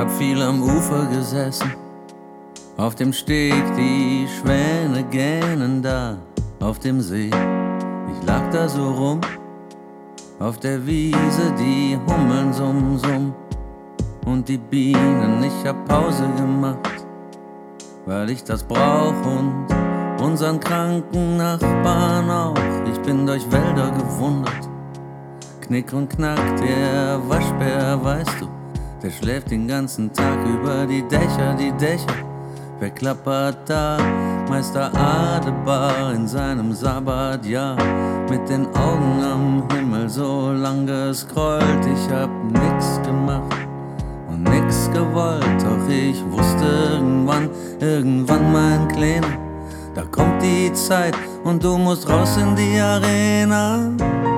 hab viel am Ufer gesessen, auf dem Steg, die Schwäne gähnen da auf dem See. Ich lag da so rum, auf der Wiese, die Hummeln summ, summ und die Bienen. Ich hab Pause gemacht, weil ich das brauch und unseren kranken Nachbarn auch. Ich bin durch Wälder gewundert, Knick und Knack, der Waschbär, weißt du, der schläft den ganzen Tag über die Dächer, die Dächer. Wer klappert da? Meister Adebar in seinem Sabbatjahr, mit den Augen am Himmel so lang gescrollt. Ich hab nix gemacht und nix gewollt, doch ich wusste irgendwann mein Kleiner, da kommt die Zeit und du musst raus in die Arena.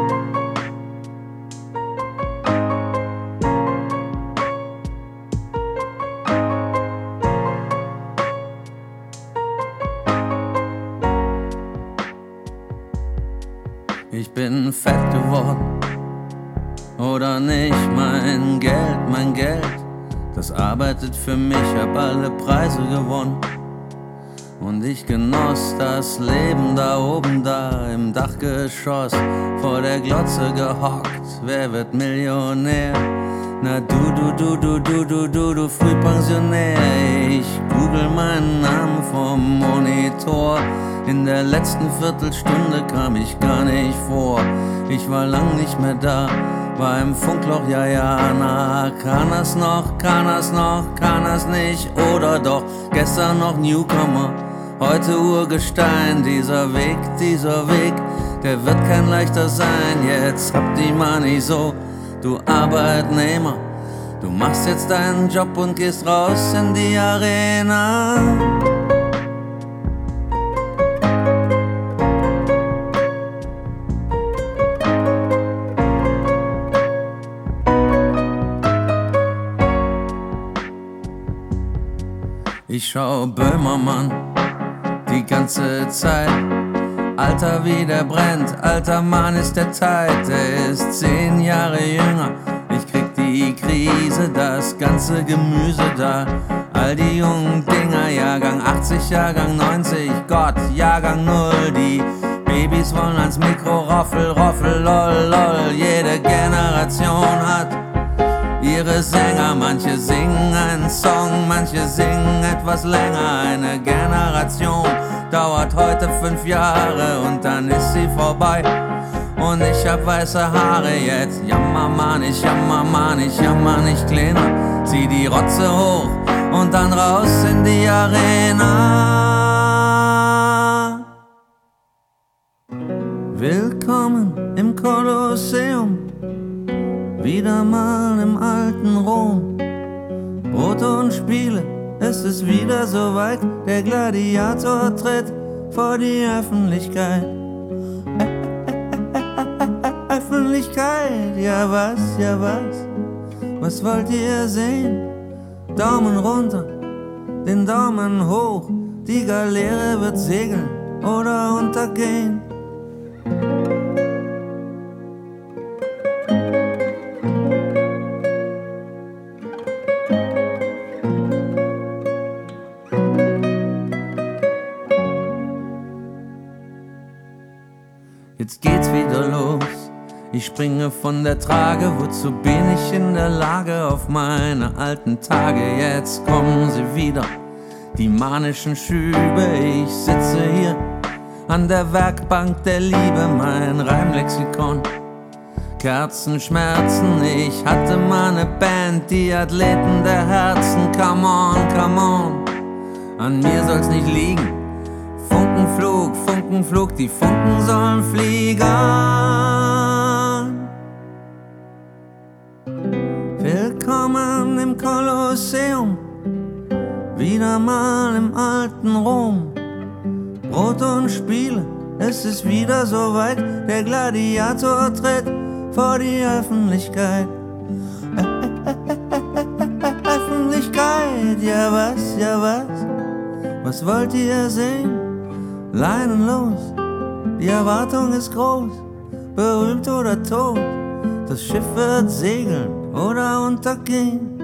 Ich bin fett geworden, oder nicht? Mein Geld, das arbeitet für mich, hab alle Preise gewonnen. Und ich genoss das Leben da oben, da im Dachgeschoss, vor der Glotze gehockt. Wer wird Millionär? Na du Frühpensionär. Ich google meinen Namen vom Monitor. In der letzten Viertelstunde kam ich gar nicht vor. Ich war lang nicht mehr da, war im Funkloch, ja, na, kann er's noch, kann er's nicht, oder doch, gestern noch Newcomer, heute Urgestein. Dieser Weg, der wird kein leichter sein. Jetzt habt die Money so, du Arbeitnehmer, du machst jetzt deinen Job und gehst raus in die Arena. Ich schau Böhmermann die ganze Zeit. Alter, wie der brennt, alter Mann ist der Zeit. Der ist 10 Jahre jünger, ich krieg die Krise. Das ganze Gemüse da, all die jungen Dinger, Jahrgang 80, Jahrgang 90, Gott, Jahrgang 0. Die Babys wollen ans Mikro, Roffel, lol, lol. Jede Generation hat ihre Sänger, manche singen einen Song, manche singen etwas länger. Eine Generation dauert heute 5 Jahre und dann ist sie vorbei. Und ich hab weiße Haare jetzt, jammer nicht kleiner. Zieh die Rotze hoch und dann raus in die Arena. Willkommen im Kolosseum, wieder mal im alten Rom. Brote und Spiele, es ist wieder soweit. Der Gladiator tritt vor die Öffentlichkeit. Öffentlichkeit, ja was, was wollt ihr sehen? Daumen runter, den Daumen hoch. Die Galeere wird segeln oder untergehen. Jetzt geht's wieder los, ich springe von der Trage. Wozu bin ich in der Lage auf meine alten Tage? Jetzt kommen sie wieder, die manischen Schübe. Ich sitze hier an der Werkbank der Liebe, mein Reimlexikon. Kerzenschmerzen, ich hatte mal ne Band, die Athleten der Herzen. Come on, an mir soll's nicht liegen. Funkenflug, die Funken sollen fliegen. Willkommen im Kolosseum, wieder mal im alten Rom. Brot und Spiele, es ist wieder soweit. Der Gladiator tritt vor die Öffentlichkeit. Öffentlichkeit, ja was wollt ihr sehen? Leinen los, die Erwartung ist groß, berühmt oder tot, das Schiff wird segeln oder untergehen.